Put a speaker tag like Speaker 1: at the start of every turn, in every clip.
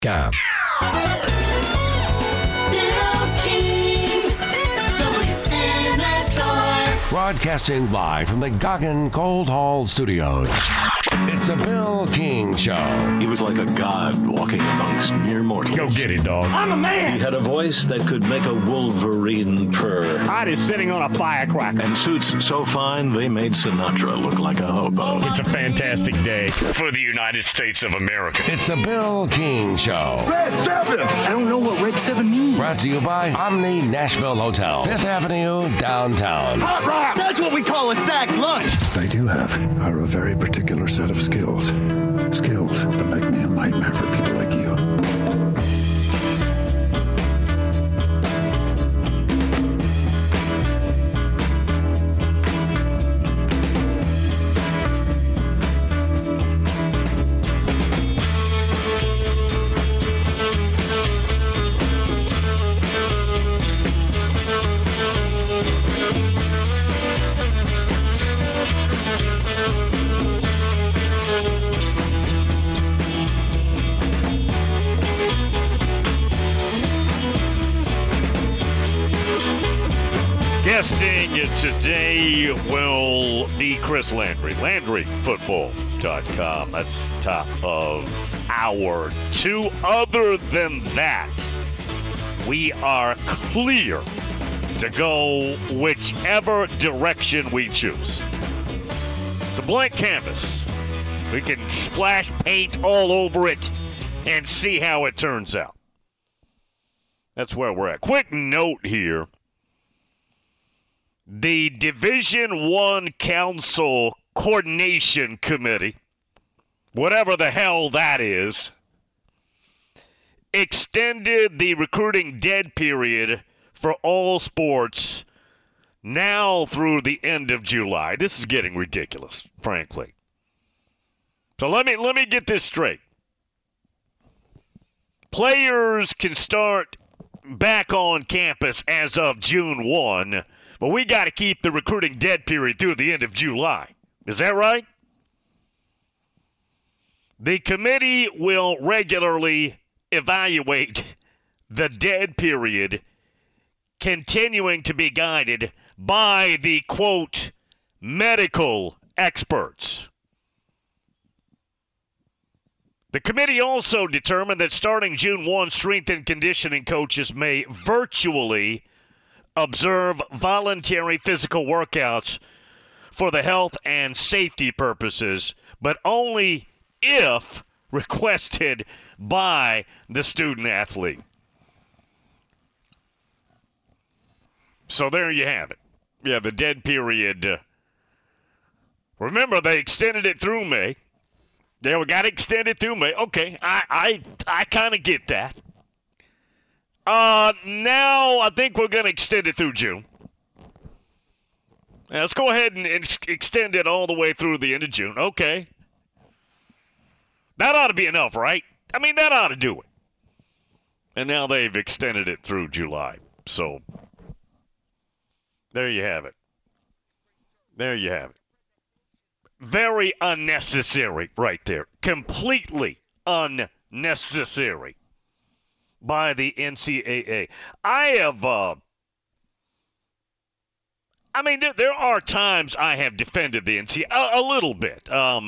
Speaker 1: Bill King, WNSR. Broadcasting live from the Goggin Cold Hall Studios. It's the Bill King Show.
Speaker 2: He was like a god walking amongst mere mortals.
Speaker 3: Go get it, dog.
Speaker 4: I'm a man.
Speaker 2: He had a voice that could make a wolverine purr.
Speaker 4: Heart is sitting on a firecracker.
Speaker 2: And suits so fine, they made Sinatra look like a hobo.
Speaker 3: It's a fantastic day for the United States of America.
Speaker 1: It's the Bill King Show.
Speaker 5: Red 7!
Speaker 4: I don't know what Red 7 means.
Speaker 1: Brought to you by Omni Nashville Hotel, 5th Avenue, downtown.
Speaker 5: Hot rock!
Speaker 4: That's what we call a sack lunch.
Speaker 6: They do have are a very particular set of skills. Skills that make me a nightmare for people like you.
Speaker 3: Guesting today will be Chris Landry, LandryFootball.com. That's top of hour 2. Other than that, we are clear to go whichever direction we choose. It's a blank canvas. We can splash paint all over it and see how it turns out. That's where we're at. Quick note here. The Division I Council Coordination Committee, whatever the hell that is, extended the recruiting dead period for all sports now through the end of July. This is getting ridiculous, frankly. So let me get this straight. Players can start back on campus as of June 1, but we got to keep the recruiting dead period through the end of July. Is that right? The committee will regularly evaluate the dead period, continuing to be guided by the, quote, medical experts. The committee also determined that starting June 1, strength and conditioning coaches may virtually observe voluntary physical workouts for the health and safety purposes, but only if requested by the student athlete. So there you have it. Yeah, the dead period. Remember, they extended it through May. Yeah, we got to extend it through May. Okay, I kind of get that. Now I think we're going to extend it through June. Now, let's go ahead and extend it all the way through the end of June. Okay. That ought to be enough, right? I mean, that ought to do it. And now they've extended it through July. So, there you have it. There you have it. Very unnecessary right there. Completely unnecessary by the NCAA. There are times I have defended the NCAA a little bit.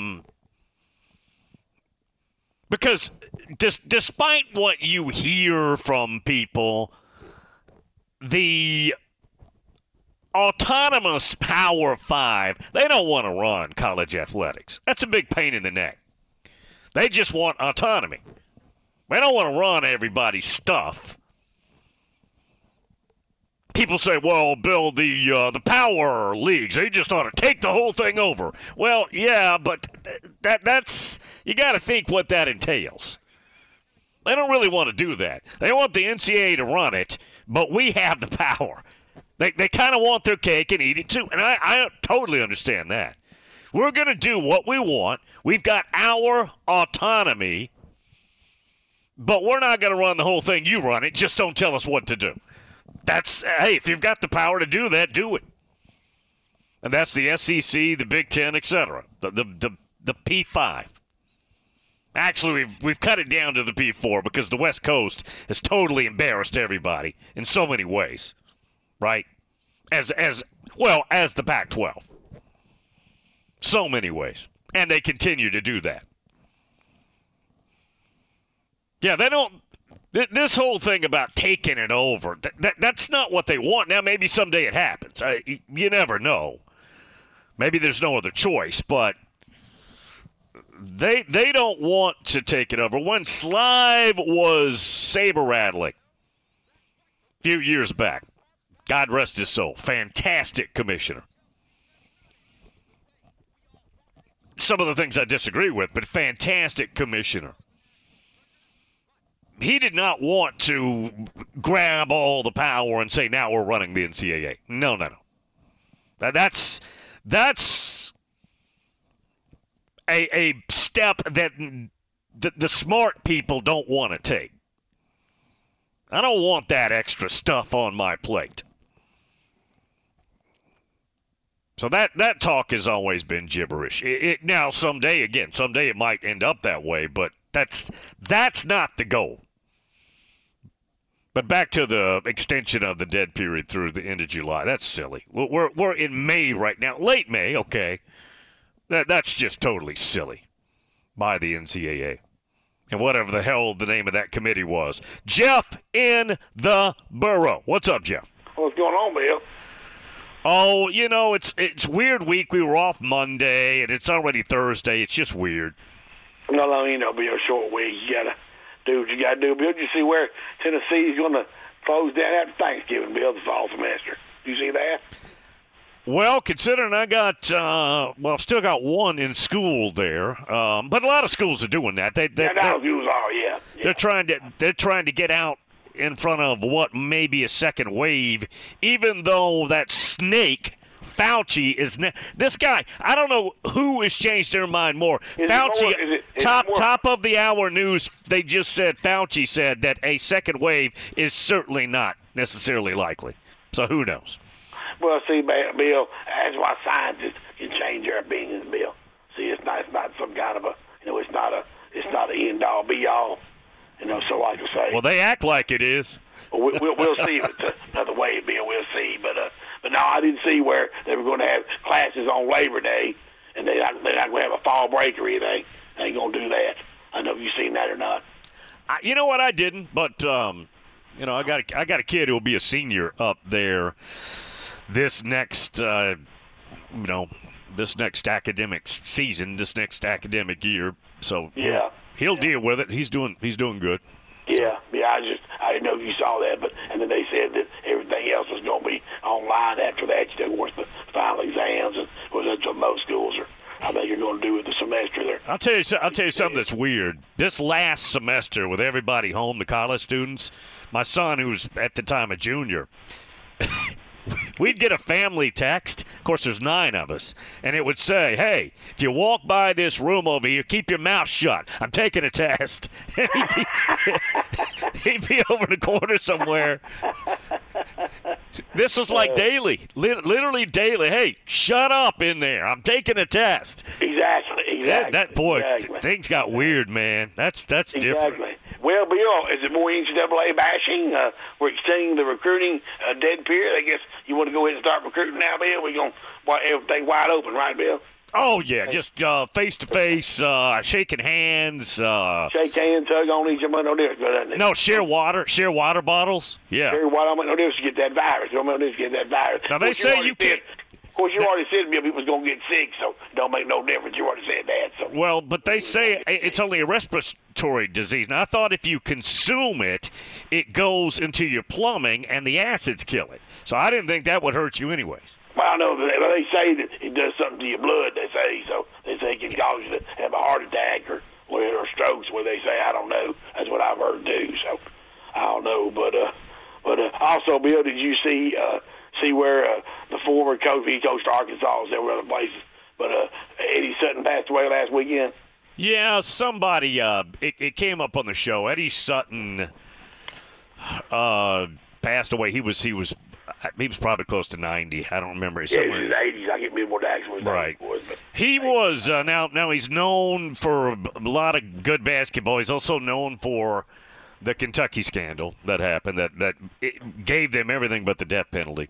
Speaker 3: Because despite what you hear from people, the autonomous Power 5, they don't want to run college athletics. That's a big pain in the neck. They just want autonomy. They don't want to run everybody's stuff. People say, well, Bill, the power leagues, they just ought to take the whole thing over. Well, yeah, but that's you got to think what that entails. They don't really want to do that. They want the NCAA to run it, but we have the power. They kind of want their cake and eat it too, and I totally understand that. We're going to do what we want. We've got our autonomy, but we're not going to run the whole thing. You run it. Just don't tell us what to do. Hey, if you've got the power to do that, do it. And that's the SEC, the Big Ten, etc. The P5. Actually, we've cut it down to the P4 because the West Coast has totally embarrassed everybody in so many ways, right? As the Pac-12. So many ways. And they continue to do that. Yeah, they don't. This whole thing about taking it over, that's not what they want. Now, maybe someday it happens. You never know. Maybe there's no other choice, but they don't want to take it over. When Slive was saber-rattling a few years back, God rest his soul, fantastic commissioner. Some of the things I disagree with, but fantastic commissioner. He did not want to grab all the power and say, now we're running the NCAA. No. That's a step that the smart people don't want to take. I don't want that extra stuff on my plate. So that talk has always been gibberish. Now, someday it might end up that way, but that's not the goal. But back to the extension of the dead period through the end of July. That's silly. We're in May right now. Late May, okay. That's just totally silly by the NCAA. And whatever the hell the name of that committee was. Jeff in the borough. What's up, Jeff?
Speaker 5: What's going on, Bill?
Speaker 3: Oh, it's weird week. We were off Monday, and it's already Thursday. It's just weird.
Speaker 5: No, Bill, a short week. You got to do what you got to do, Bill. Did you see where Tennessee is going to close down after Thanksgiving, Bill, the fall semester? Do you see that?
Speaker 3: Well, considering I got, I've still got one in school there, but a lot of schools are doing that. They're trying to get out in front of what may be a second wave, even though that snake Fauci is this guy. I don't know who has changed their mind more. Fauci, top of the hour news. They just said Fauci said that a second wave is certainly not necessarily likely. So who knows?
Speaker 5: Well, see, Bill, that's why scientists can change their opinions, Bill. See, it's not some kind of it's not an end all be all. So like I say.
Speaker 3: Well, they act like it is.
Speaker 5: Well, we'll see if it's another way, Bill. We'll see, but no, I didn't see where they were going to have classes on Labor Day, and they're not going to have a fall break or anything. They ain't going to do that. I don't know if you've seen that or not.
Speaker 3: You know what? I didn't, but I got a kid who will be a senior up there this next academic season, this next academic year. So
Speaker 5: yeah,
Speaker 3: he'll deal with it. He's doing good.
Speaker 5: Yeah. I didn't know if you saw that, and then they said that everything else was going to be online after that. Of course, the final exams, and that's what most schools are. I think you're going to do with the semester there.
Speaker 3: I'll tell you something that's weird. This last semester, with everybody home, the college students, my son, who's at the time a junior, we'd get a family text. Of course, there's 9 of us. And it would say, hey, if you walk by this room over here, keep your mouth shut. I'm taking a test. And he'd be over in the corner somewhere. This was like daily, literally daily. Hey, shut up in there. I'm taking a test.
Speaker 5: Exactly.
Speaker 3: Things got weird, man. That's different.
Speaker 5: Well, Bill, is it more NCAA bashing? We're extending the recruiting dead period. I guess you want to go ahead and start recruiting now, Bill? We're going to want everything wide open, right, Bill?
Speaker 3: Oh, yeah, just face-to-face, shaking hands.
Speaker 5: Shake hands, hug on each other, no difference, doesn't it?
Speaker 3: No, share water bottles. Yeah.
Speaker 5: Share water, don't make no difference to get that virus. Don't make no difference to get that virus.
Speaker 3: Now, they say you can't.
Speaker 5: Of course, you already said people was going to get sick, so don't make no difference. You already said that. So.
Speaker 3: Well, but they say it's only a respiratory disease. Now, I thought if you consume it, it goes into your plumbing and the acids kill it. So I didn't think that would hurt you anyways.
Speaker 5: Well, I know, but they say that it does something to your blood, they say. So they say it can cause you to have a heart attack or strokes, where they say. I don't know. That's what I've heard, too. So I don't know. But also, Bill, did you see where the former coach, he coached Arkansas, there were other places, but Eddie Sutton passed away last weekend?
Speaker 3: Yeah, somebody, it came up on the show. Eddie Sutton passed away. He was he was probably close to 90. I don't remember.
Speaker 5: Yeah, it was in the 80s. I can't remember what Jackson was.
Speaker 3: Right.
Speaker 5: But
Speaker 3: He was now he's known for a lot of good basketball. He's also known for the Kentucky scandal that happened that it gave them everything but the death penalty.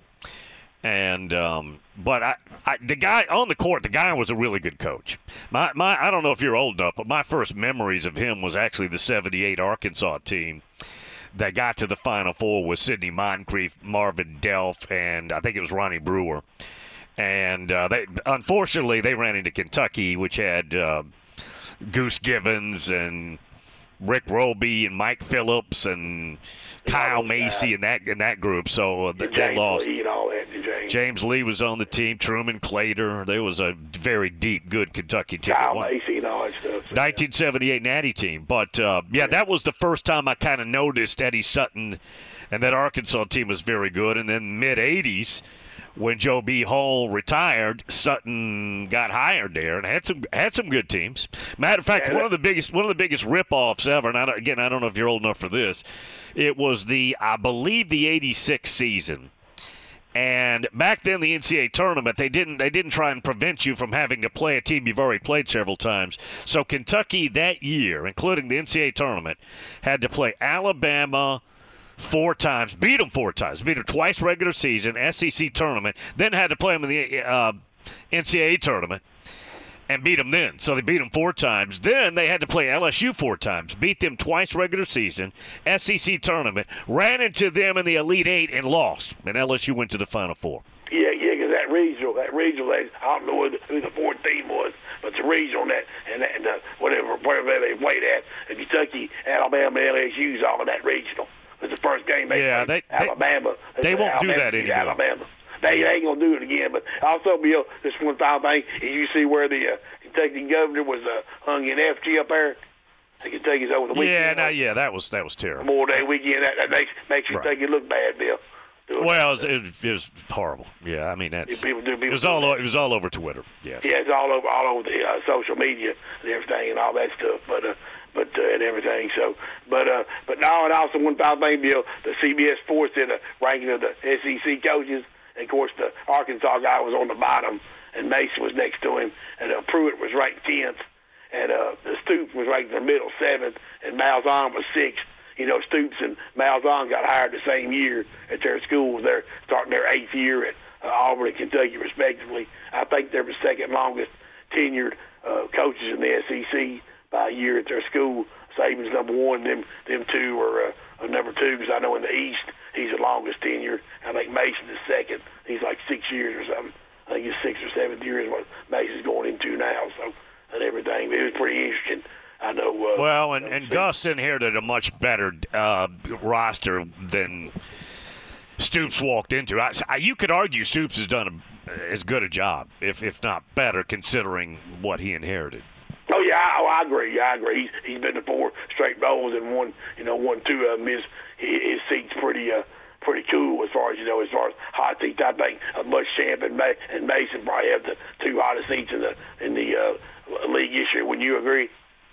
Speaker 3: And but the guy on the court, the guy was a really good coach. My I don't know if you're old enough, but my first memories of him was actually the '78 Arkansas team that got to the Final Four with Sidney Moncrief, Marvin Delph, and I think it was Ronnie Brewer. And unfortunately they ran into Kentucky, which had Goose Givens and Rick Roby and Mike Phillips and Kyle Macy and that group. So they lost.
Speaker 5: Lee and all that,
Speaker 3: James Lee was on the team. Truman Claytor. There was a very deep, good Kentucky team.
Speaker 5: Kyle Macy and all that stuff.
Speaker 3: 1978 Natty team. But, that was the first time I kind of noticed Eddie Sutton, and that Arkansas team was very good. And then mid-'80s, when Joe B. Hall retired, Sutton got hired there and had some good teams. Matter of fact, one of the biggest rip-offs ever. And I don't know if you're old enough for this. It was I believe the '86 season. And back then, the NCAA tournament, they didn't try and prevent you from having to play a team you've already played several times. So Kentucky that year, including the NCAA tournament, had to play Alabama 4 times, beat them 4 times, beat them twice regular season, SEC tournament, then had to play them in the NCAA tournament and beat them then. So they beat them 4 times. Then they had to play LSU 4 times, beat them twice regular season, SEC tournament, ran into them in the Elite Eight and lost. And LSU went to the Final Four.
Speaker 5: Yeah, because that regional, I don't know who the 4th team was, but the regional and whatever they played at, Kentucky, Alabama, and LSU's all in that regional. It was the first game they played. Alabama.
Speaker 3: They won't do that anymore.
Speaker 5: Alabama. They ain't going to do it again. But also, Bill, this one final thing, you see where the Kentucky governor was hung in effigy up there? Kentucky's over the weekend.
Speaker 3: That was terrible.
Speaker 5: Memorial Day weekend. That makes Kentucky look bad, Bill.
Speaker 3: Well, it was horrible. Yeah, I mean it was all over Twitter. Yes.
Speaker 5: Yeah, it's all over the social media and everything and all that stuff. But and everything. So, but now and also one final thing, Bill. The CBS Sports did a ranking of the SEC coaches. And, of course, the Arkansas guy was on the bottom, and Mason was next to him, and Pruitt was ranked 10th, and the Stoops was ranked in the middle 7th, and Malzahn was 6th. You know, Stoops and Malzahn got hired the same year at their schools. They're starting their 8th year at Auburn and Kentucky, respectively. I think they're the second longest tenured coaches in the SEC by a year at their school. Saban's number 1, them 2 are number 2, because I know in the East he's the longest tenured. I think Mason is second. He's like 6 years or something. I think it's 6th or 7th year is what Mason's going into now. So and everything, it was pretty interesting. I know.
Speaker 3: And Gus inherited a much better roster than Stoops walked into. You could argue Stoops has done as good a job, if not better, considering what he inherited.
Speaker 5: Oh yeah, I agree. I agree. He's been to 4 straight bowls and won 2 of them. His seat's pretty cool as far as hot seats. I think Muschamp and Mason probably have the 2 hottest seats in the league this year. Wouldn't you agree?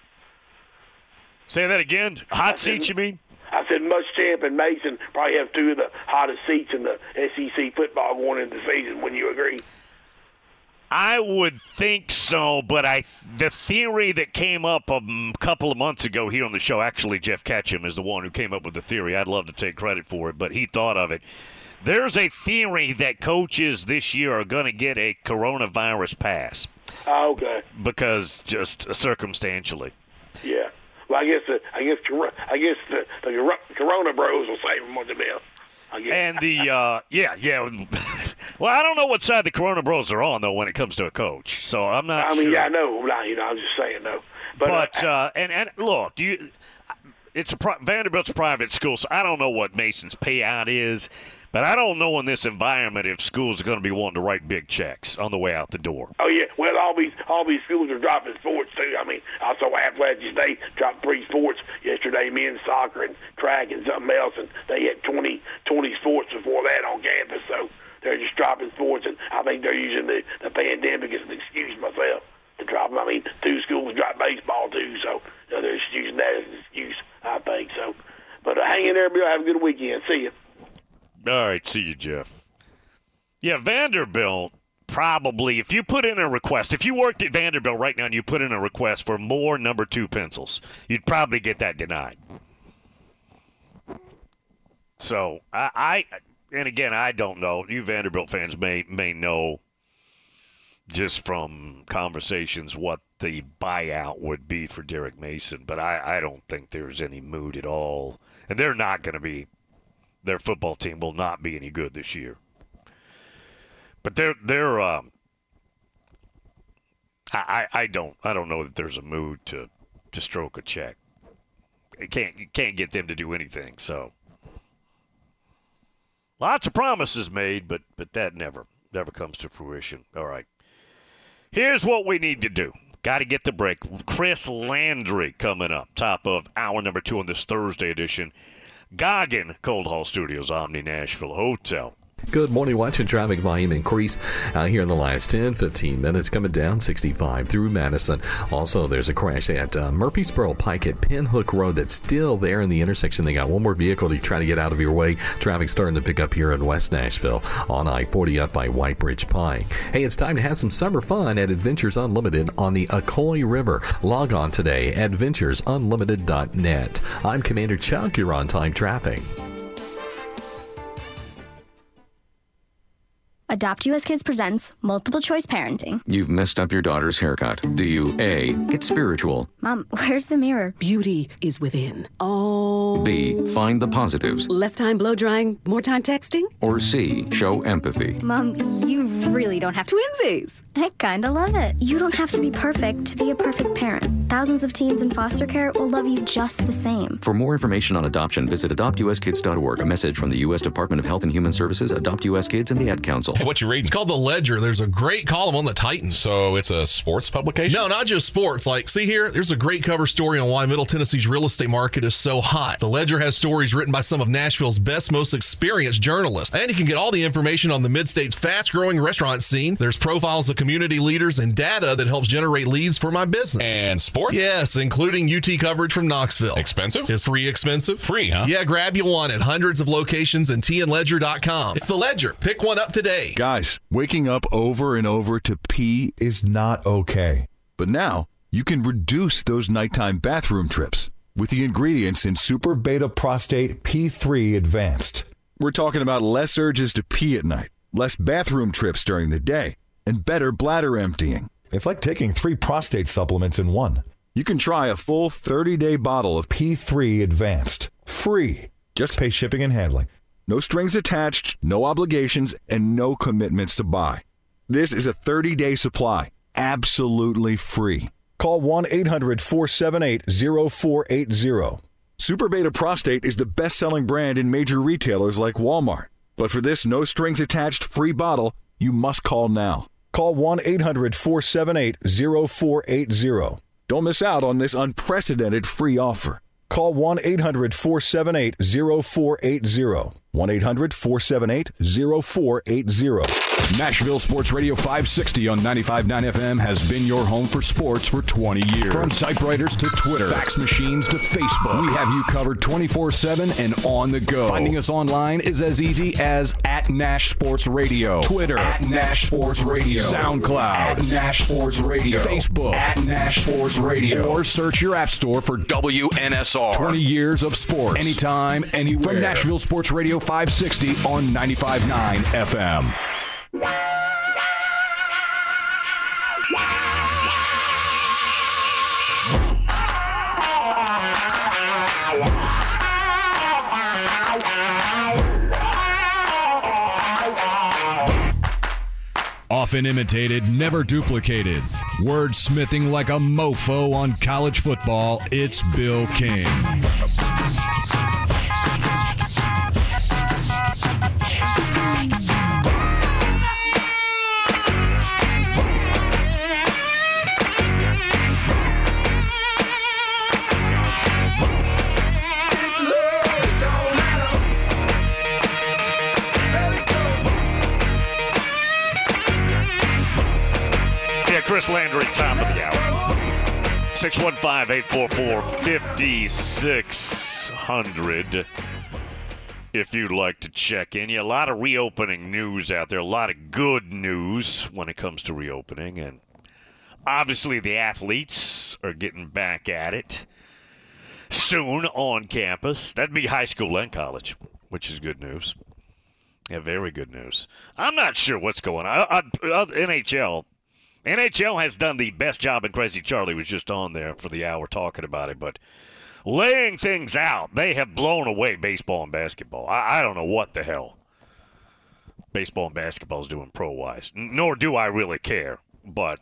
Speaker 3: Say that again. Hot seats, you mean?
Speaker 5: I said Muschamp and Mason probably have 2 of the hottest seats in the SEC football going into the season. Wouldn't you agree?
Speaker 3: I would think so, but the theory that came up a couple of months ago here on the show, actually Jeff Ketchum is the one who came up with the theory. I'd love to take credit for it, but he thought of it. There's a theory that coaches this year are going to get a coronavirus pass.
Speaker 5: Oh, okay.
Speaker 3: Because just circumstantially.
Speaker 5: Yeah. Well, I guess the Corona Bros will save them on the bill.
Speaker 3: And well, I don't know what side the Corona Bros are on though when it comes to a coach. So I'm not.
Speaker 5: Sure. Yeah, I know. I'm just saying though.
Speaker 3: But and look, Vanderbilt's a private school, so I don't know what Mason's payout is. But I don't know in this environment if schools are going to be wanting to write big checks on the way out the door.
Speaker 5: Oh yeah, well all these schools are dropping sports too. I mean, also Appalachian State dropped 3 sports yesterday: men's soccer and track and something else, and they had 20 sports before that on campus. So they're just dropping sports, and I think they're using the pandemic as an excuse myself to drop them. I mean, 2 schools dropped baseball too, so they're just using that as an excuse. I think so. But hang in there, Bill. Have a good weekend. See you.
Speaker 3: All right, see you, Jeff. Yeah, Vanderbilt probably, if you put in a request, if you worked at Vanderbilt right now and you put in a request for more number 2 pencils, you'd probably get that denied. So, and again, I don't know. You Vanderbilt fans may know just from conversations what the buyout would be for Derek Mason, but I don't think there's any mood at all. And they're not going to be, their football team will not be any good this year. But I don't know that there's a mood to stroke a check. You can't get them to do anything, so. Lots of promises made, but that never comes to fruition. All right. Here's what we need to do. Got to get the break. Chris Landry coming up, top of hour number 2 on this Thursday edition. Goggin, Cold Hall Studios, Omni Nashville Hotel.
Speaker 7: Good morning. Watching traffic volume increase here in the last 10-15 minutes, coming down 65 through Madison. Also, there's a crash at Murfreesboro Pike at Pinhook Road that's still there in the intersection. They got one more vehicle to try to get out of your way. Traffic starting to pick up here in West Nashville on I-40 up by White Bridge Pike. Hey, it's time to have some summer fun at Adventures Unlimited on the Ocoee River. Log on today, adventuresunlimited.net. I'm Commander Chuck. You're on time traffic.
Speaker 8: Adopt US Kids presents Multiple Choice Parenting.
Speaker 9: You've messed up your daughter's haircut. Do you A, get spiritual?
Speaker 8: Mom, where's the mirror?
Speaker 10: Beauty is within. Oh.
Speaker 9: B, find the positives?
Speaker 10: Less time blow drying, more time texting?
Speaker 9: Or C, show empathy?
Speaker 8: Mom, you really don't have to.
Speaker 10: Twinsies!
Speaker 8: I kinda love it. You don't have to be perfect to be a perfect parent. Thousands of teens in foster care will love you just the same.
Speaker 9: For more information on adoption, visit adoptuskids.org. A message from the U.S. Department of Health and Human Services, Adopt U.S. Kids, and the Ad Council.
Speaker 11: Hey, what you read? It's called The Ledger. There's a great column on the Titans.
Speaker 12: So it's a sports publication?
Speaker 11: No, not just sports. Like, see here, there's a great cover story on why Middle Tennessee's real estate market is so hot. The Ledger has stories written by some of Nashville's best, most experienced journalists. And you can get all the information on the Mid-State's fast-growing restaurant scene. There's profiles of community leaders and data that helps generate leads for my business.
Speaker 12: And sports?
Speaker 11: Yes, including UT coverage from Knoxville.
Speaker 12: Expensive?
Speaker 11: It's free expensive.
Speaker 12: Free, huh?
Speaker 11: Yeah, grab you one at hundreds of locations and tnledger.com. It's The Ledger. Pick one up today.
Speaker 13: Guys, waking up over and over to pee is not okay. But now, you can reduce those nighttime bathroom trips with the ingredients in Super Beta Prostate P3 Advanced. We're talking about less urges to pee at night, less bathroom trips during the day, and better bladder emptying.
Speaker 14: It's like taking 3 prostate supplements in one.
Speaker 13: You can try a full 30-day bottle of P3 Advanced. Free. Just pay shipping and handling. No strings attached, no obligations, and no commitments to buy. This is a 30-day supply. Absolutely free.
Speaker 14: Call 1-800-478-0480.
Speaker 13: Super Beta Prostate is the best-selling brand in major retailers like Walmart. But for this no-strings-attached free bottle, you must call now.
Speaker 14: Call 1-800-478-0480.
Speaker 13: Don't miss out on this unprecedented free offer.
Speaker 14: Call 1-800-478-0480. 1-800-478-0480.
Speaker 15: Nashville Sports Radio 560 on 95.9 FM has been your home for sports for 20 years. From typewriters to Twitter, fax machines to Facebook, we have you covered 24/7 and on the go. Finding us online is as easy as @Nash Sports Radio, Twitter @Nash Sports Radio, SoundCloud @Nash Sports Radio, Facebook @Nash Sports Radio, or search your app store for WNSR. 20 years of sports, anytime, anywhere. From Nashville Sports Radio 560 on 95.9 FM.
Speaker 16: Often imitated, never duplicated. Wordsmithing like a mofo on college football, it's Bill King.
Speaker 3: Chris Landry, top of the hour. 615-844-5600. if you'd like to check in. Yeah, a lot of reopening news out there, a lot of good news when it comes to reopening. And obviously the athletes are getting back at it soon on campus. That'd be high school and college, which is good news. Yeah, very good news. I'm not sure what's going on. NHL has done the best job, and Crazy Charlie was just on there for the hour talking about it, but laying things out, they have blown away baseball and basketball. I don't know what the hell baseball and basketball is doing pro-wise, nor do I really care, but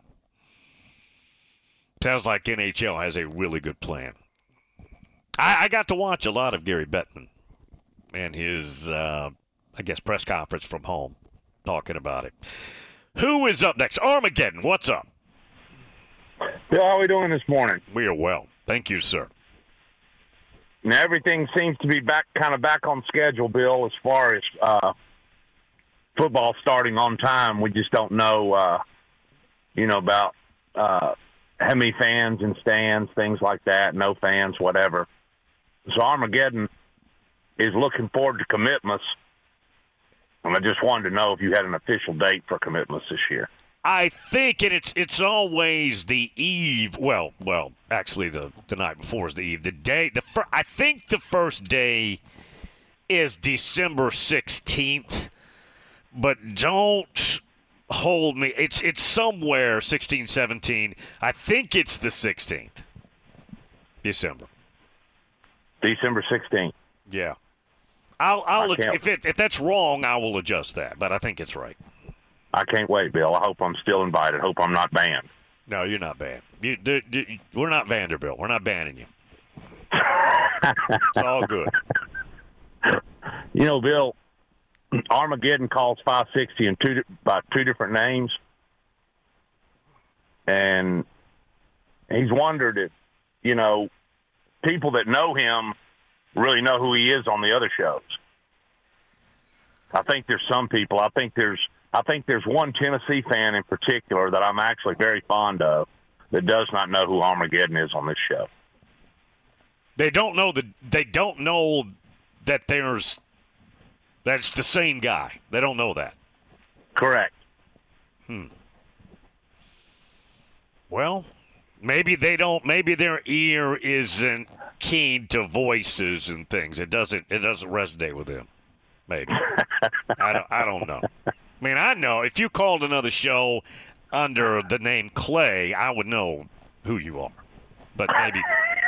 Speaker 3: sounds like NHL has a really good plan. I got to watch a lot of Gary Bettman and his, press conference from home talking about it. Who is up next? Armageddon, what's up?
Speaker 17: Bill, how are we doing this morning?
Speaker 3: We are well. Thank you, sir.
Speaker 17: Now, everything seems to be back on schedule, Bill, as far as football starting on time. We just don't know, about how many fans in stands, things like that, no fans, whatever. So Armageddon is looking forward to commitments. And I just wanted to know if you had an official date for commitments this year.
Speaker 3: I think, and it's always the eve. Well, actually, the night before is the eve. I think the first day is December 16th, but don't hold me. It's somewhere 16, 17. I think it's the 16th, December
Speaker 17: 16th.
Speaker 3: Yeah. I'll if that's wrong, I will adjust that, but I think it's right.
Speaker 17: I can't wait, Bill. I hope I'm still invited. Hope I'm not banned.
Speaker 3: No, you're not banned. We're not Vanderbilt. We're not banning you. It's all good.
Speaker 17: Bill, Armageddon calls 560 by two different names, and he's wondered if people that know him really know who he is on the other shows. I think there's some people. I think there's one Tennessee fan in particular that I'm actually very fond of that does not know who Armageddon is on this show.
Speaker 3: They don't know that that's the same guy. They don't know that.
Speaker 17: Correct.
Speaker 3: Well, maybe they don't. Maybe their ear isn't keen to voices and things. It doesn't resonate with them. Maybe. I don't know. I mean, I know if you called another show under the name Clay, I would know who you are. But maybe.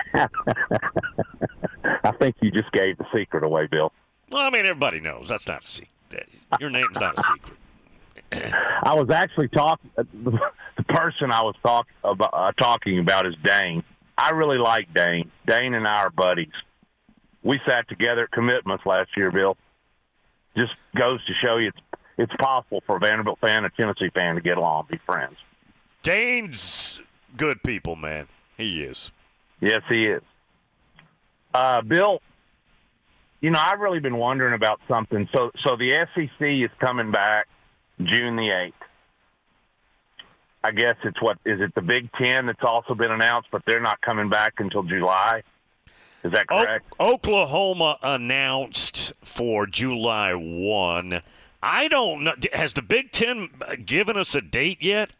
Speaker 17: I think you just gave the secret away, Bill.
Speaker 3: Well, I mean, everybody knows. That's not a secret. Your name's not a secret.
Speaker 17: I was actually talking. The person I was talking about is Dane. I really like Dane. Dane and I are buddies. We sat together at commitments last year, Bill. Just goes to show you it's possible for a Vanderbilt fan and a Tennessee fan to get along, be friends.
Speaker 3: Dane's good people, man. He is.
Speaker 17: Yes, he is. Bill, I've really been wondering about something. So the SEC is coming back June the 8th. I guess is it the Big Ten that's also been announced, but they're not coming back until July? Is that correct?
Speaker 3: Oklahoma announced for July 1. I don't know. Has the Big Ten given us a date yet?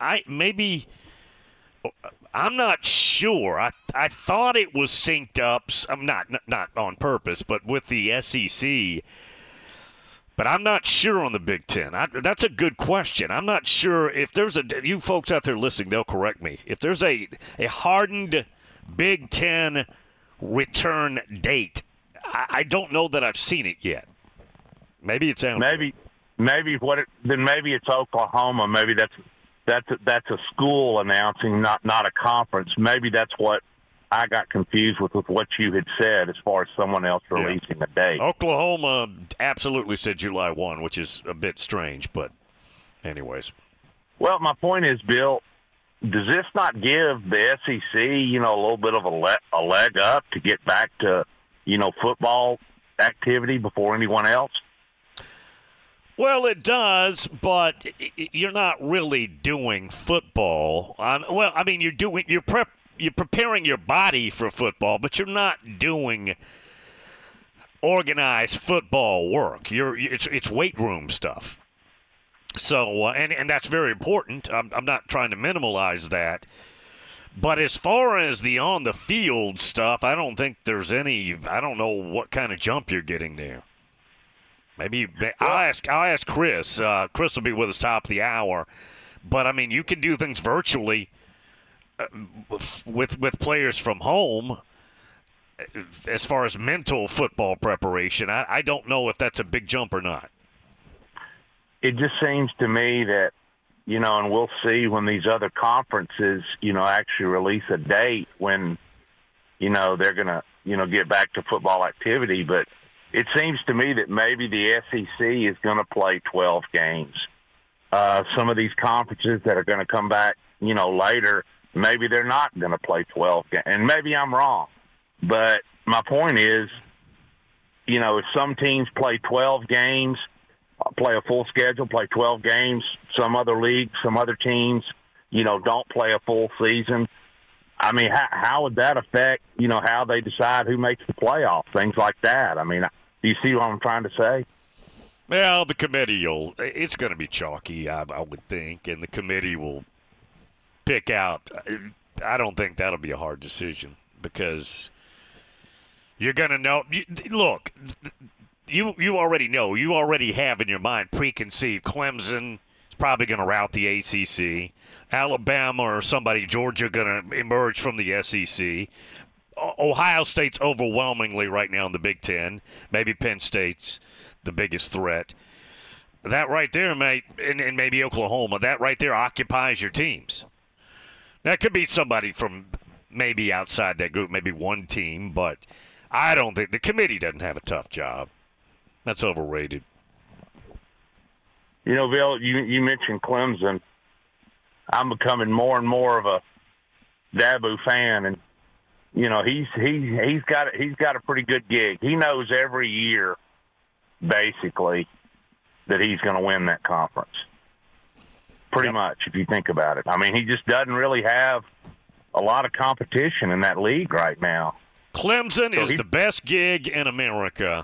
Speaker 3: I'm not sure. I thought it was synced up. I'm not on purpose, but with the SEC. But I'm not sure on the Big Ten. That's a good question. I'm not sure if there's you folks out there listening, they'll correct me. If there's a hardened Big Ten return date, I don't know that I've seen it yet. Maybe it's out.
Speaker 17: Maybe it's Oklahoma. Maybe that's a school announcing, not a conference. Maybe that's what I got confused with what you had said as far as someone else releasing a date.
Speaker 3: Oklahoma absolutely said July 1, which is a bit strange, but anyways.
Speaker 17: Well, my point is, Bill, does this not give the SEC, a little bit of a leg up to get back to, football activity before anyone else?
Speaker 3: Well, it does, but you're not really doing football. You're preparing your body for football, but you're not doing organized football work. It's weight room stuff. So, and that's very important. I'm not trying to minimalize that. But as far as the on-the-field stuff, I don't think there's any – I don't know what kind of jump you're getting there. Maybe I'll ask Chris. Chris will be with us top of the hour. But, I mean, you can do things virtually with players from home as far as mental football preparation. I don't know if that's a big jump or not.
Speaker 17: It just seems to me that, and we'll see when these other conferences, actually release a date when, they're going to, get back to football activity. But it seems to me that maybe the SEC is going to play 12 games. Some of these conferences that are going to come back, later, maybe they're not going to play 12 games. And maybe I'm wrong. But my point is, if some teams play 12 games, play a full schedule, play 12 games, some other leagues, some other teams, don't play a full season. I mean, how would that affect, how they decide who makes the playoffs, things like that? I mean, do you see what I'm trying to say?
Speaker 3: Well, the committee it's going to be chalky, I would think, and the committee will pick out. I don't think that'll be a hard decision because you're going to know. Look, you already know. You already have in your mind preconceived Clemson is probably going to rout the ACC. Alabama or somebody, Georgia, going to emerge from the SEC. Ohio State's overwhelmingly right now in the Big Ten. Maybe Penn State's the biggest threat. That right there, mate, and maybe Oklahoma, that right there occupies your teams. That could be somebody from maybe outside that group, maybe one team, but I don't think the committee doesn't have a tough job. That's overrated.
Speaker 17: Bill, you mentioned Clemson. I'm becoming more and more of a Dabo fan, and he's got a pretty good gig. He knows every year, basically, that he's going to win that conference. Pretty much, if you think about it. I mean, he just doesn't really have a lot of competition in that league right now.
Speaker 3: Clemson is the best gig in America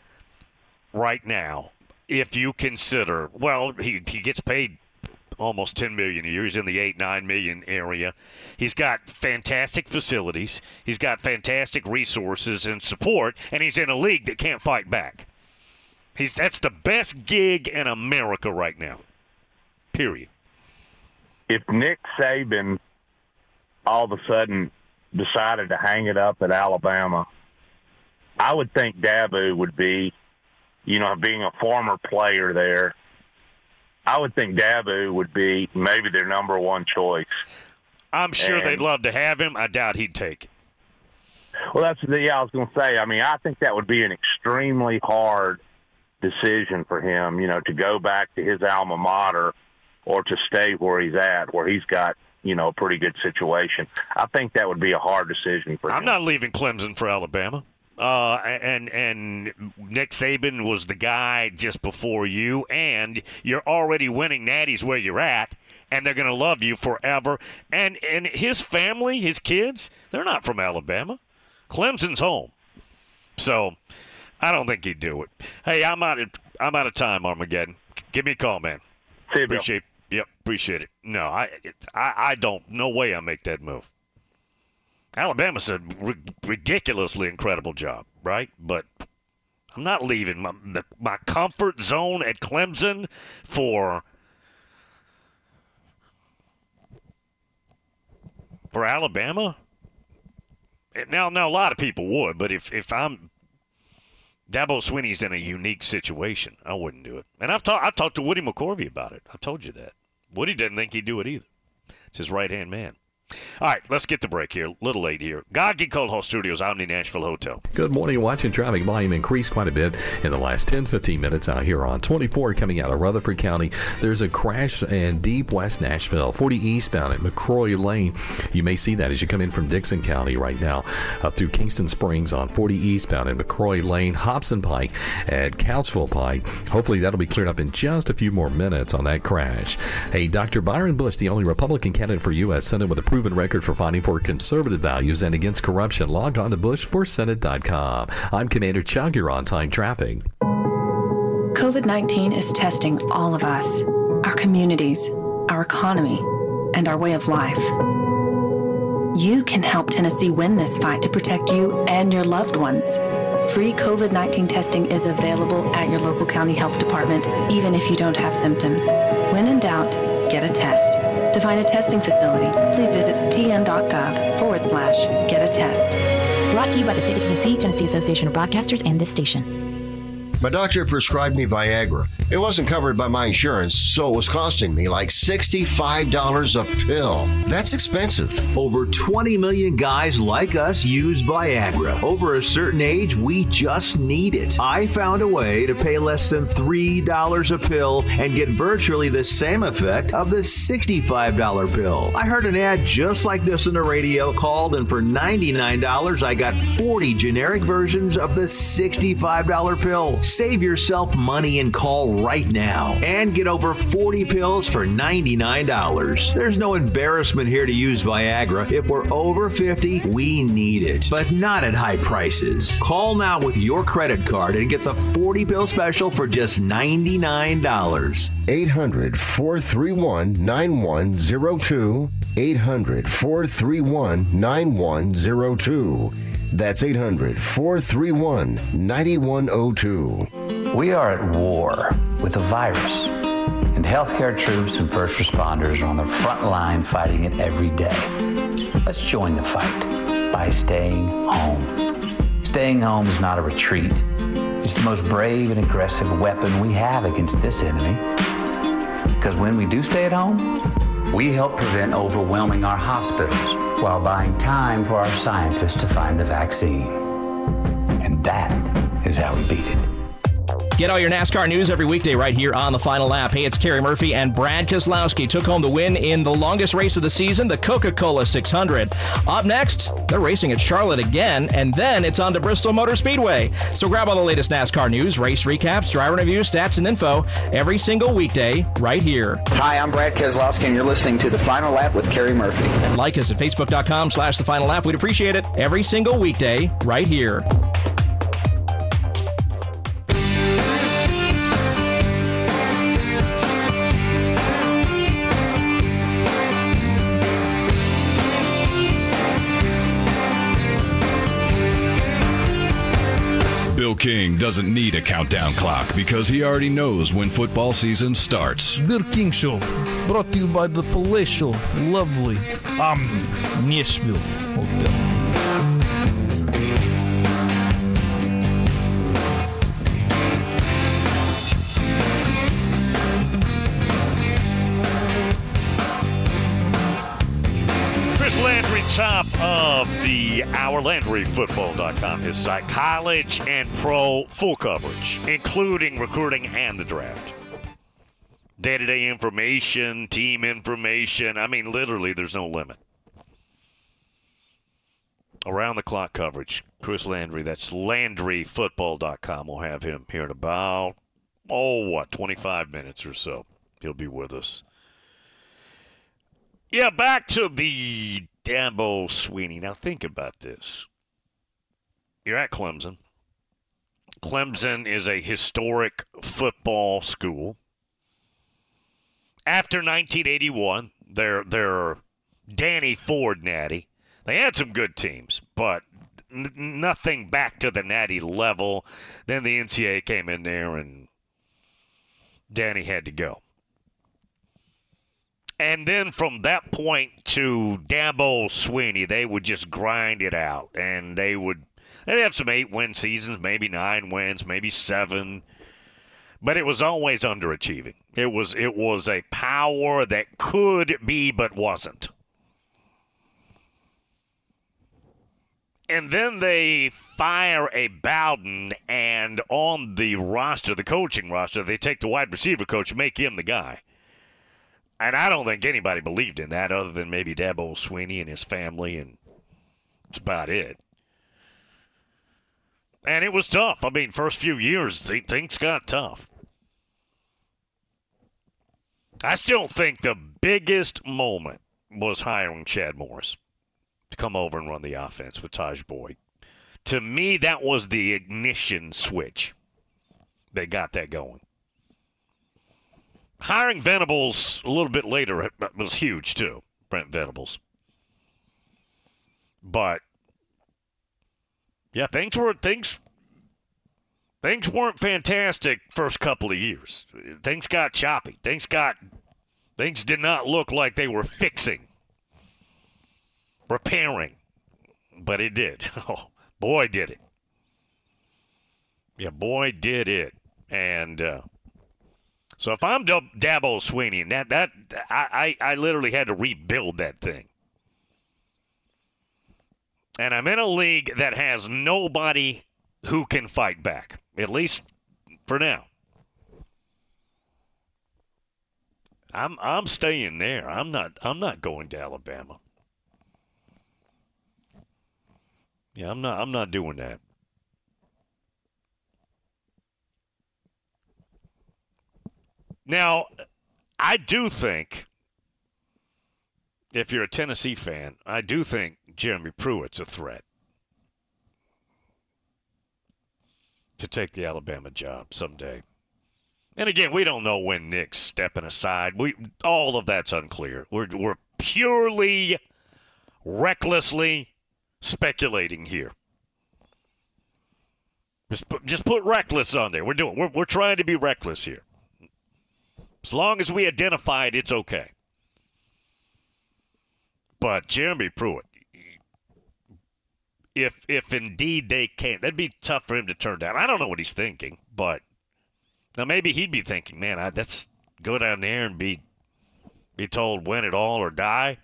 Speaker 3: right now, if you consider, well, he gets paid almost $10 million a year. He's in the $8-9 million area. He's got fantastic facilities. He's got fantastic resources and support, and he's in a league that can't fight back. That's the best gig in America right now, period.
Speaker 17: If Nick Saban all of a sudden decided to hang it up at Alabama, I would think Dabo would be, being a former player there, I would think Dabo would be maybe their number one choice.
Speaker 3: I'm sure they'd love to have him. I doubt he'd take it.
Speaker 17: Well, I was going to say, I mean, I think that would be an extremely hard decision for him, to go back to his alma mater or to stay where he's at, where he's got, a pretty good situation. I think that would be a hard decision for him.
Speaker 3: I'm not leaving Clemson for Alabama. And Nick Saban was the guy just before you, and you're already winning natties where you're at, and they're going to love you forever. And his family, his kids, they're not from Alabama. Clemson's home. So I don't think he'd do it. Hey, I'm out of time, Armageddon. Give me a call, man.
Speaker 17: See you, Bill.
Speaker 3: Appreciate it. No, I don't. No way I make that move. Alabama's a ridiculously incredible job, right? But I'm not leaving my comfort zone at Clemson for Alabama. Now, a lot of people would, but if I'm Dabo Swinney's in a unique situation, I wouldn't do it. And I talked to Woody McCorvey about it. I told you that. Woody didn't think he'd do it either. It's his right-hand man. All right, let's get the break here. A little late here. Goggin Cold Hall Studios, Omni Nashville Hotel.
Speaker 7: Good morning. Watching traffic volume increase quite a bit in the last 10-15 minutes out here on 24 coming out of Rutherford County. There's a crash in deep West Nashville, 40 eastbound at McCrory Lane. You may see that as you come in from Dixon County right now up through Kingston Springs on 40 eastbound at McCrory Lane, Hobson Pike at Couchville Pike. Hopefully that'll be cleared up in just a few more minutes on that crash. Hey, Dr. Byron Bush, the only Republican candidate for U.S. Senate with a proven proven record for fighting for conservative values and against corruption. Log on to BushForSenate.com. I'm Commander Chuck. You're on time traffic.
Speaker 18: COVID-19 is testing all of us, our communities, our economy, and our way of life. You can help Tennessee win this fight to protect you and your loved ones. Free COVID-19 testing is available at your local county health department, even if you don't have symptoms. When in doubt, get a test. To find a testing facility, please visit tn.gov/get-a-test.
Speaker 19: Brought to you by the State of Tennessee, Tennessee Association of Broadcasters, and this station.
Speaker 20: My doctor prescribed me Viagra. It wasn't covered by my insurance, so it was costing me like $65 a pill. That's expensive.
Speaker 21: Over 20 million guys like us use Viagra. Over a certain age, we just need it. I found a way to pay less than $3 a pill and get virtually the same effect of the $65 pill. I heard an ad just like this on the radio, called, and for $99, I got 40 generic versions of the $65 pill. Save yourself money and call right now and get over 40 pills for $99. There's no embarrassment here to use Viagra. If we're over 50, we need it, but not at high prices. Call now with your credit card and get the 40 pill special for just $99.
Speaker 20: 800-431-9102. 800-431-9102. That's 800-431-9102.
Speaker 22: We are at war with a virus, and healthcare troops and first responders are on the front line fighting it every day. Let's join the fight by staying home. Staying home is not a retreat. It's the most brave and aggressive weapon we have against this enemy. Because when we do stay at home, we help prevent overwhelming our hospitals while buying time for our scientists to find the vaccine. And that is how we beat it.
Speaker 23: Get all your NASCAR news every weekday right here on The Final Lap. Hey, it's Kerry Murphy, and Brad Keselowski took home the win in the longest race of the season, the Coca-Cola 600. Up next, they're racing at Charlotte again, and then it's on to Bristol Motor Speedway. So grab all the latest NASCAR news, race recaps, driver reviews, stats, and info every single weekday right here.
Speaker 24: Hi, I'm Brad Keselowski, and you're listening to The Final Lap with Kerry Murphy.
Speaker 23: And like us at Facebook.com/The Final Lap. We'd appreciate it every single weekday right here.
Speaker 16: Bill King doesn't need a countdown clock because he already knows when football season starts.
Speaker 25: Bill King Show, brought to you by the palatial, lovely Nashville Hotel.
Speaker 3: Top of the hour, LandryFootball.com, his site. College and pro full coverage, including recruiting and the draft. Day-to-day information, team information. I mean, literally, there's no limit. Around-the-clock coverage. Chris Landry, that's LandryFootball.com. We'll have him here in about, 25 minutes or so. He'll be with us. Yeah, back to the Dabo Swinney. Now think about this. You're at Clemson. Clemson is a historic football school. After 1981, they're Danny Ford natty. They had some good teams, but nothing back to the natty level. Then the NCAA came in there and Danny had to go. And then from that point to Dabo Swinney, they would just grind it out. And they'd have some 8-win seasons, maybe 9 wins, maybe 7. But it was always underachieving. It was a power that could be but wasn't. And then they fire a Bowden, and on the roster, the coaching roster, they take the wide receiver coach and make him the guy. And I don't think anybody believed in that other than maybe Dabo Swinney and his family, and that's about it. And it was tough. I mean, first few years, things got tough. I still think the biggest moment, was hiring Chad Morris to come over and run the offense with Taj Boyd. To me, that was the ignition switch that got that going. Hiring Venables a little bit later was huge, too, Brent Venables. But, yeah, things weren't fantastic first couple of years. Things got choppy. Things did not look like they were fixing, repairing, but it did. Oh, boy, did it. Yeah, boy, did it. And so if I'm Dabo Swinney, I literally had to rebuild that thing. And I'm in a league that has nobody who can fight back, at least for now. I'm staying there. I'm not going to Alabama. Yeah, I'm not doing that. Now, I do think, if you're a Tennessee fan, I do think Jeremy Pruitt's a threat to take the Alabama job someday. And again, we don't know when Nick's stepping aside. All of that's unclear. We're purely, recklessly speculating here. Just put reckless on there. We're trying to be reckless here. As long as we identify it, it's okay. But Jeremy Pruitt, if indeed they can't, that'd be tough for him to turn down. I don't know what he's thinking, but now maybe he'd be thinking, man, let's go down there and be told win it all or die.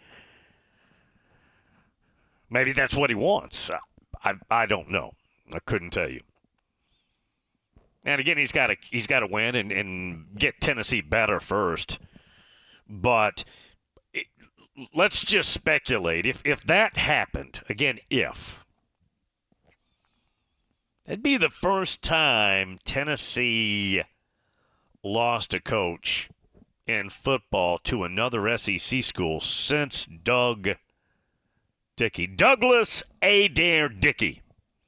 Speaker 3: Maybe that's what he wants. I don't know. I couldn't tell you. And again, he's got to win and get Tennessee better first. But let's just speculate. If that happened, again, it'd be the first time Tennessee lost a coach in football to another SEC school since Doug Dickey. Douglas Adair Dickey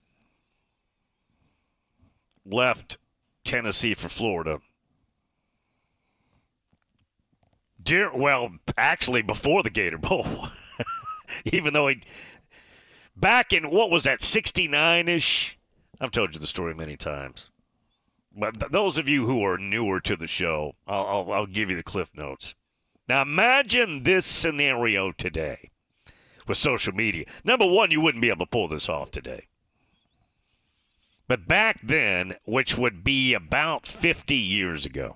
Speaker 3: left Tennessee for Florida. Actually before the Gator Bowl. Even though back in, what was that, 69-ish? I've told you the story many times. But those of you who are newer to the show, I'll give you the Cliff Notes. Now imagine this scenario today with social media. Number one, you wouldn't be able to pull this off today. But back then, which would be about 50 years ago,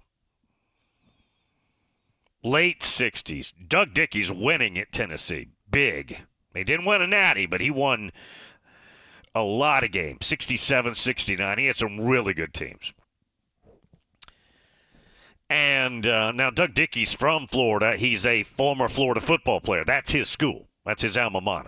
Speaker 3: late 60s, Doug Dickey's winning at Tennessee. Big. He didn't win a natty, but he won a lot of games. 67, 69. He had some really good teams. And now Doug Dickey's from Florida. He's a former Florida football player. That's his school. That's his alma mater.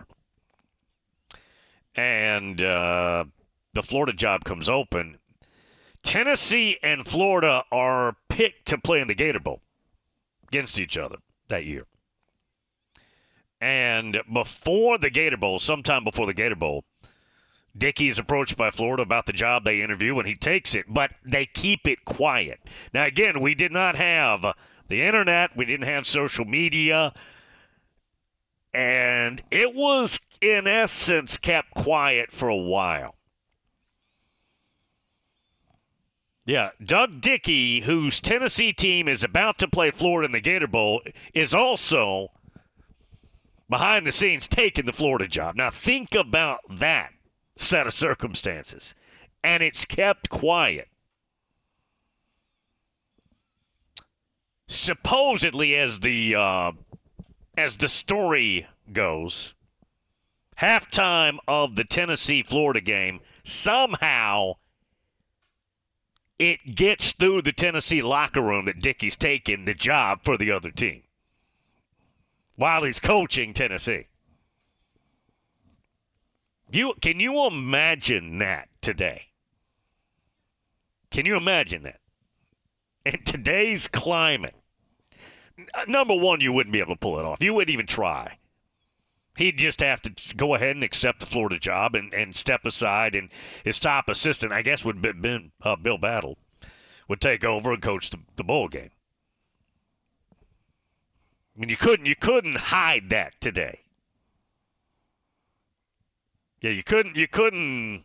Speaker 3: And the Florida job comes open. Tennessee and Florida are picked to play in the Gator Bowl against each other that year. And before the Gator Bowl, sometime before the Gator Bowl, Dickey is approached by Florida about the job. They interview, and he takes it, but they keep it quiet. Now, again, we did not have the internet. We didn't have social media. And it was, in essence, kept quiet for a while. Yeah, Doug Dickey, whose Tennessee team is about to play Florida in the Gator Bowl, is also behind the scenes taking the Florida job. Now, think about that set of circumstances. And it's kept quiet. Supposedly, as the story goes, halftime of the Tennessee-Florida game, somehow it gets through the Tennessee locker room that Dickey's taking the job for the other team while he's coaching Tennessee. Can you imagine that today? Can you imagine that? In today's climate, number one, you wouldn't be able to pull it off. You wouldn't even try. He'd just have to go ahead and accept the Florida job and step aside, and his top assistant, I guess, would have been Bill Battle, would take over and coach the bowl game. I mean, you couldn't hide that today. Yeah, you couldn't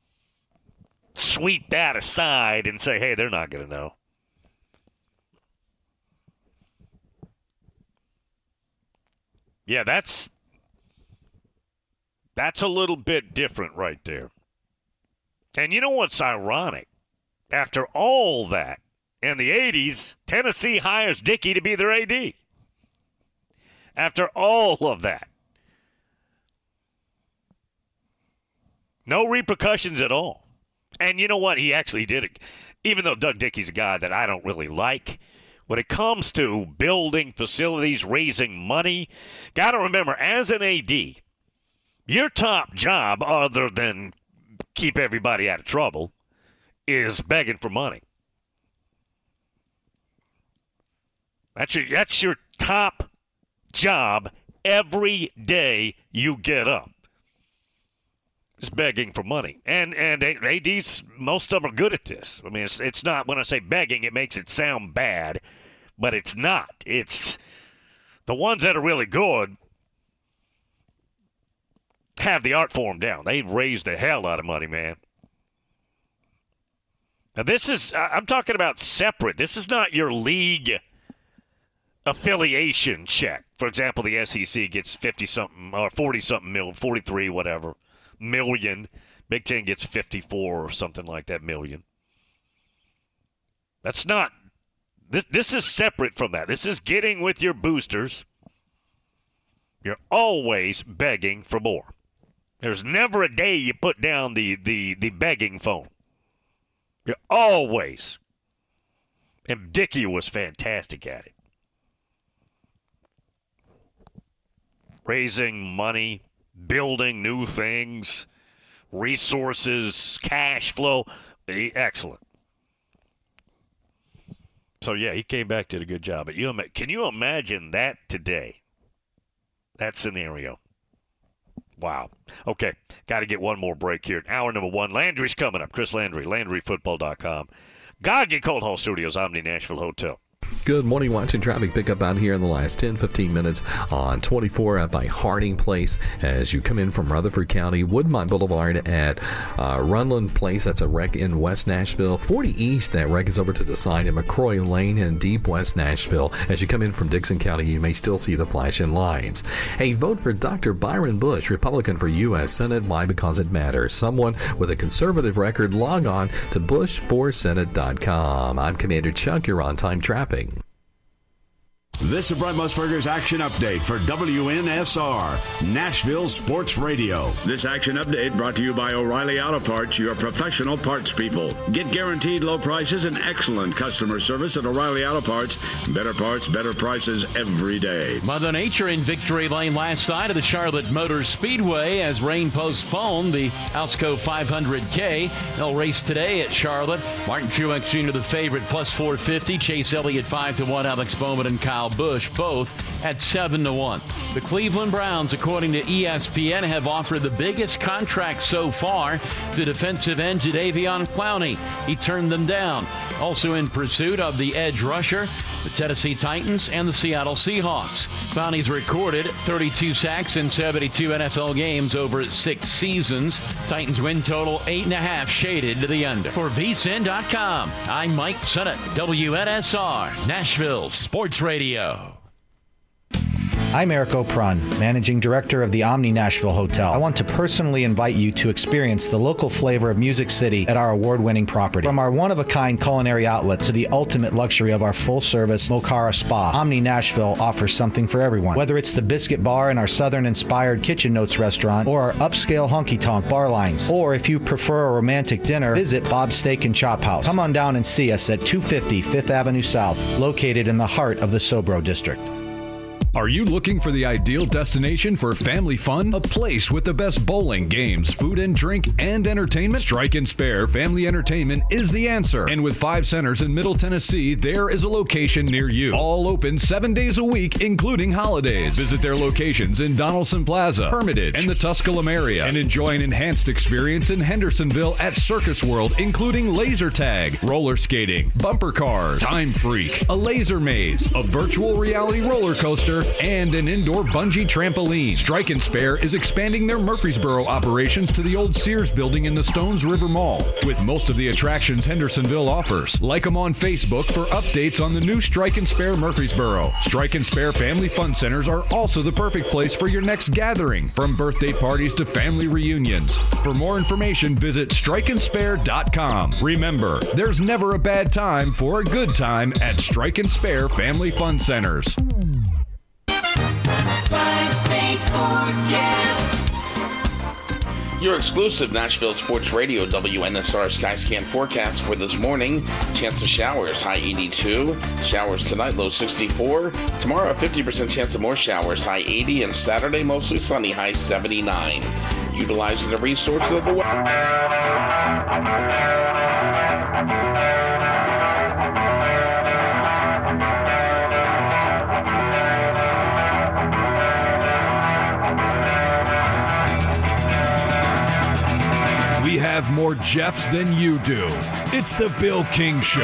Speaker 3: sweep that aside and say, hey, they're not going to know. Yeah, that's a little bit different right there. And you know what's ironic? After all that, in the 80s, Tennessee hires Dickey to be their AD. After all of that. No repercussions at all. And you know what? He actually did it. Even though Doug Dickey's a guy that I don't really like, when it comes to building facilities, raising money, got to remember, as an AD, your top job, other than keep everybody out of trouble, is begging for money. That's your top job every day you get up. Is begging for money. And ADs, most of them are good at this. I mean, it's not, when I say begging, it makes it sound bad, but it's not. It's the ones that are really good have the art form down. They raise the hell out of money, man. Now, this is, I'm talking about separate. This is not your league affiliation check. For example, the SEC gets 50-something or 40-something million, 43, whatever. Million. Big Ten gets 54 or something like that million. That's not, this is separate from that. This is getting with your boosters. You're always begging for more. There's never a day you put down the begging phone. You're always. And Dickey was fantastic at it. Raising money, building new things, resources, cash flow. Excellent. So, yeah, he came back, did a good job. But can you imagine that today? That scenario. Wow. Okay, got to get one more break here. Hour number one. Landry's coming up. Chris Landry, LandryFootball.com. Goggy Cold Hall Studios, Omni Nashville Hotel.
Speaker 7: Good morning. Watching traffic pick up out here in the last 10-15 minutes on 24 out by Harding Place as you come in from Rutherford County. Woodmont Boulevard at Runland Place. That's a wreck in West Nashville. 40 East, that wreck is over to the side. And McCroy Lane in Deep West Nashville. As you come in from Dixon County, you may still see the flashing lights. Hey, vote for Dr. Byron Bush, Republican for U.S. Senate. Why? Because it matters. Someone with a conservative record. Log on to bushforsenate.com. I'm Commander Chuck. You're on time traffic.
Speaker 1: This is Brent Musburger's Action Update for WNSR, Nashville Sports Radio. This Action Update brought to you by O'Reilly Auto Parts, your professional parts people. Get guaranteed low prices and excellent customer service at O'Reilly Auto Parts. Better parts, better prices every day.
Speaker 2: Mother Nature in Victory Lane last night of the Charlotte Motor Speedway as rain postponed the Alsco 500K. They'll race today at Charlotte. Martin Truex Jr. the favorite, plus 450. Chase Elliott 5-1. Alex Bowman and Kyle Busch both at 7-1. The Cleveland Browns, according to ESPN, have offered the biggest contract so far to defensive end Jadeveon Clowney. He turned them down. Also in pursuit of the edge rusher, the Tennessee Titans and the Seattle Seahawks. Clowney's recorded 32 sacks in 72 NFL games over 6 seasons. Titans win total 8.5, shaded to the under. For vsin.com, I'm Mike Sennett, WNSR, Nashville Sports Radio.
Speaker 4: I'm Eric Opron, Managing Director of the Omni Nashville Hotel. I want to personally invite you to experience the local flavor of Music City at our award-winning property. From our one-of-a-kind culinary outlets to the ultimate luxury of our full-service Mocara Spa, Omni Nashville offers something for everyone. Whether it's the Biscuit Bar and our Southern-inspired Kitchen Notes restaurant, or our upscale honky-tonk bar lines, or if you prefer a romantic dinner, visit Bob's Steak and Chop House. Come on down and see us at 250 5th Avenue South, located in the heart of the Sobro District.
Speaker 16: Are you looking for the ideal destination for family fun? A place with the best bowling, games, food and drink, and entertainment? Strike and Spare Family Entertainment is the answer. And with 5 centers in Middle Tennessee, there is a location near you. All open 7 days a week, including holidays. Visit their locations in Donaldson Plaza, Hermitage, and the Tusculum area, and enjoy an enhanced experience in Hendersonville at Circus World, including laser tag, roller skating, bumper cars, Time Freak, a laser maze, a virtual reality roller coaster, and an indoor bungee trampoline. Strike and Spare is expanding their Murfreesboro operations to the old Sears building in the Stones River Mall, with most of the attractions Hendersonville offers. Like them on Facebook for updates on the new Strike and Spare Murfreesboro. Strike and Spare Family Fun Centers are also the perfect place for your next gathering, from birthday parties to family reunions. For more information, visit strikeandspare.com. Remember, there's never a bad time for a good time at Strike and Spare Family Fun Centers.
Speaker 5: Five-state forecast.
Speaker 6: Your exclusive Nashville Sports Radio WNSR Skyscan forecast for this morning. Chance of showers, high 82. Showers tonight, low 64. Tomorrow, a 50% chance of more showers, high 80. And Saturday, mostly sunny, high 79. Utilizing the resources of the
Speaker 16: We have more Jeffs than you do. It's the Bill King Show.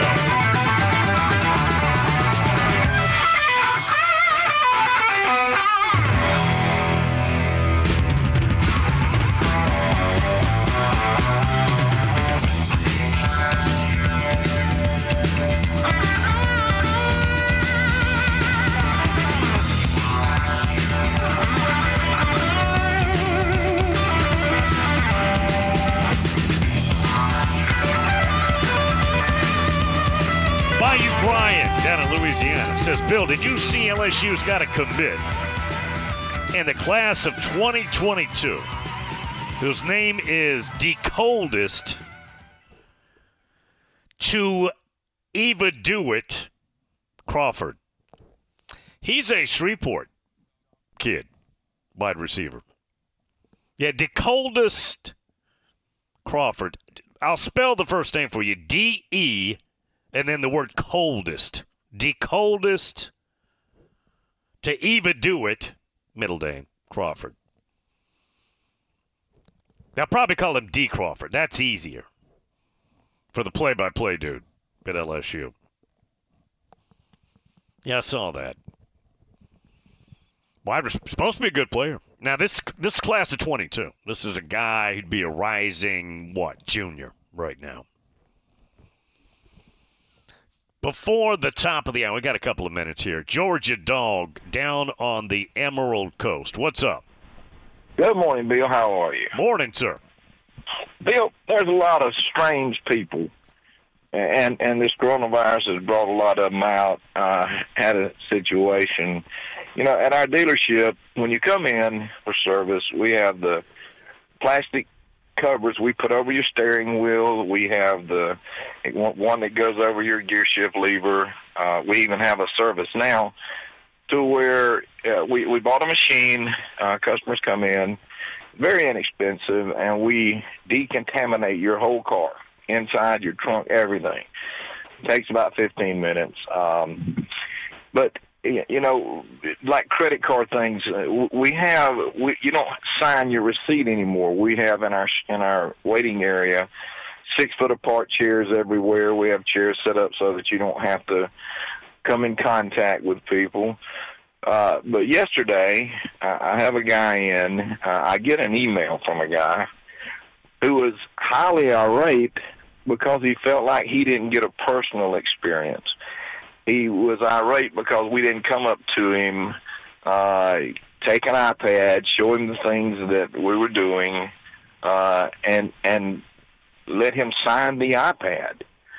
Speaker 3: Down in Louisiana says, Bill, did you see LSU's got a commit in the class of 2022 whose name is DeColdest to Eva Dewitt Crawford? He's a Shreveport kid, wide receiver. Yeah, DeColdest Crawford. I'll spell the first name for you. D-E and then the word coldest. DeColdest to Eva Dewitt, middle name, Crawford. They'll probably call him D. Crawford. That's easier for the play-by-play dude at LSU. Yeah, I saw that. Wide supposed to be a good player. Now, this class of 22, this is a guy who'd be a rising, junior right now. Before the top of the hour, we got a couple of minutes here. Georgia Dog down on the Emerald Coast. What's up?
Speaker 8: Good morning, Bill. How are you?
Speaker 3: Morning, sir.
Speaker 8: Bill, there's a lot of strange people, and this coronavirus has brought a lot of them out. Had a situation, at our dealership, when you come in for service, we have the plastic covers we put over your steering wheel. We have the one that goes over your gear shift lever. We even have a service now to where we bought a machine. Customers come in, very inexpensive, and we decontaminate your whole car, inside, your trunk, everything. It takes about 15 minutes. But like credit card things, you don't sign your receipt anymore. We have in our waiting area 6 foot apart chairs everywhere. We have chairs set up so that you don't have to come in contact with people. But yesterday, I have a guy in. I get an email from a guy who was highly irate because he felt like he didn't get a personal experience. He was irate because we didn't come up to him, take an iPad, show him the things that we were doing, and let him sign the iPad.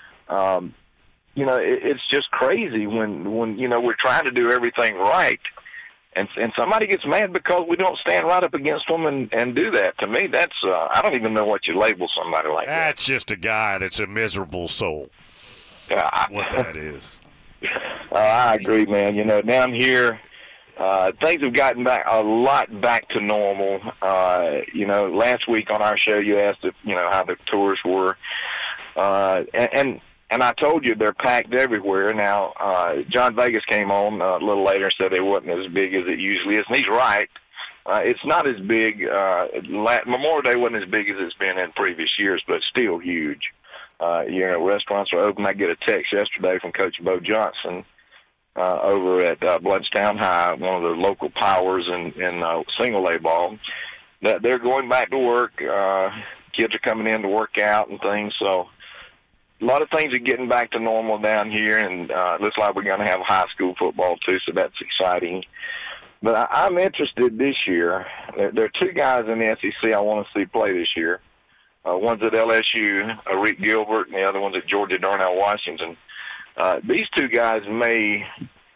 Speaker 8: It's just crazy when we're trying to do everything right, and somebody gets mad because we don't stand right up against them and do that. To me, that's I don't even know what you label somebody like that.
Speaker 3: That's just a guy that's a miserable soul. What that is.
Speaker 8: I agree, man. Down here things have gotten a lot back to normal. Last week on our show, you asked if, how the tours were. And I told you they're packed everywhere. Now, John Vegas came on a little later and said they wasn't as big as it usually is. And he's right. It's not as big. Memorial Day wasn't as big as it's been in previous years, but still huge. Restaurants are open. I get a text yesterday from Coach Bo Johnson over at Bloodstown High, one of the local powers in single A ball, that they're going back to work. Kids are coming in to work out and things. So a lot of things are getting back to normal down here, and it looks like we're going to have high school football too, so that's exciting. But I'm interested this year. There are two guys in the SEC I want to see play this year. One's at LSU, Rick Gilbert, and the other one's at Georgia Darnell Washington. These two guys may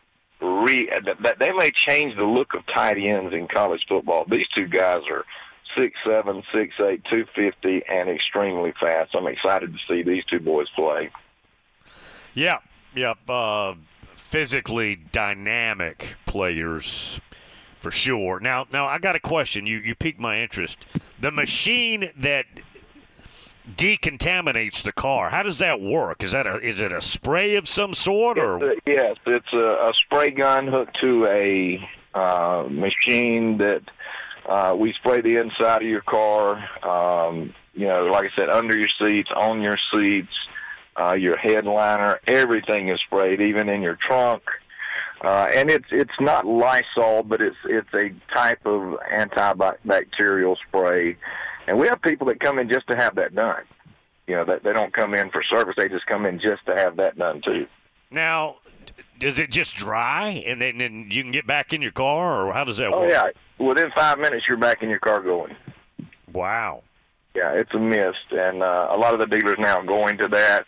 Speaker 8: change the look of tight ends in college football. These two guys are 6'7", 6'8", 250, and extremely fast. I'm excited to see these two boys play.
Speaker 3: Yeah. Physically dynamic players for sure. Now I got a question. You piqued my interest. The machine that decontaminates the car, how does that work? Is it a spray of some sort, or?
Speaker 8: Yes, it's a spray gun hooked to a machine that we spray the inside of your car. Like I said, under your seats, on your seats, your headliner, everything is sprayed, even in your trunk. And it's not Lysol, but it's a type of antibacterial spray. And we have people that come in just to have that done. That they don't come in for service; they just come in just to have that done too.
Speaker 3: Now, does it just dry and then you can get back in your car, or how does that work?
Speaker 8: Oh yeah, within 5 minutes you're back in your car going.
Speaker 3: Wow.
Speaker 8: Yeah, it's a mist, and a lot of the dealers now are going to that.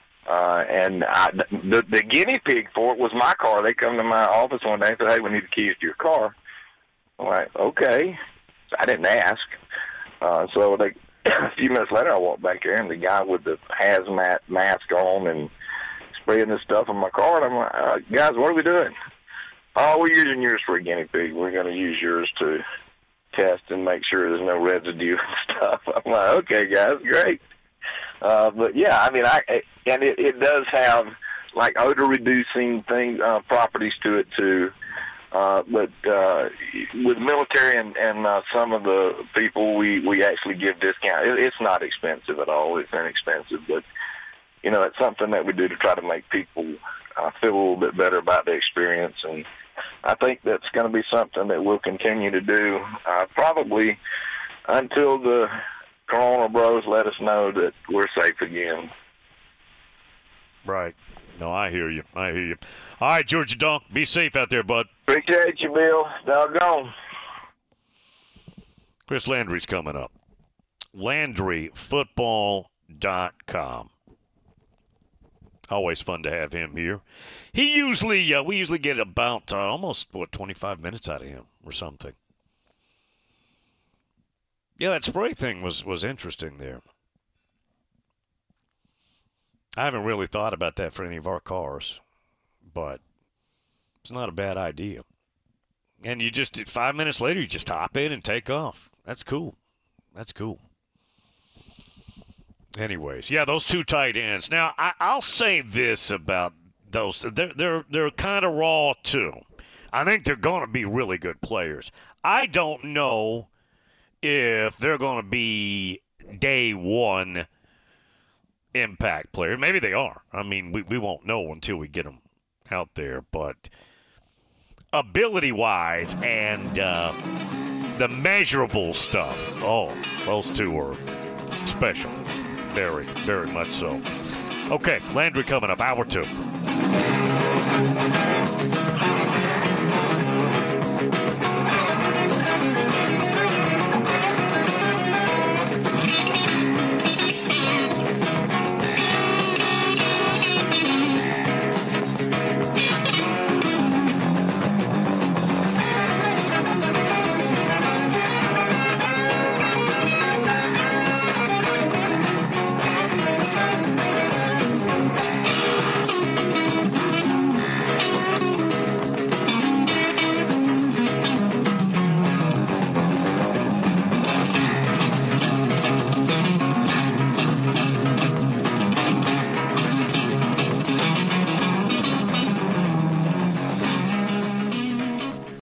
Speaker 8: The guinea pig for it was my car. They come to my office one day and said, "Hey, we need the keys to your car." I'm like, "Okay." So I didn't ask. So a few minutes later, I walked back there, and the guy with the hazmat mask on and spraying this stuff in my car, and I'm like, "Guys, what are we doing?" "Oh, we're using yours for a guinea pig. We're going to use yours to test and make sure there's no residue and stuff." I'm like, "Okay, guys, great." But yeah, I mean, it does have like odor reducing properties to it too. But with military and some of the people, we actually give discount. It's not expensive at all. It's inexpensive, but it's something that we do to try to make people feel a little bit better about the experience. And I think that's going to be something that we'll continue to do probably until the Corona bros let us know that we're safe again.
Speaker 3: Right. No, I hear you. All right, Georgia Dunk, be safe out there, bud.
Speaker 8: Appreciate you, Bill. Doggone.
Speaker 3: Chris Landry's coming up. LandryFootball.com. Always fun to have him here. We usually get about almost 25 minutes out of him or something. Yeah, that spray thing was interesting there. I haven't really thought about that for any of our cars, but it's not a bad idea. And 5 minutes later, you just hop in and take off. That's cool. Anyways, yeah, those two tight ends. Now, I'll say this about those. They're kind of raw, too. I think they're going to be really good players. I don't know if they're going to be day one impact players. Maybe they are. I mean, we won't know until we get them out there. But ability-wise and the measurable stuff, those two are special. Very, very much so. Okay, Landry coming up, hour 2.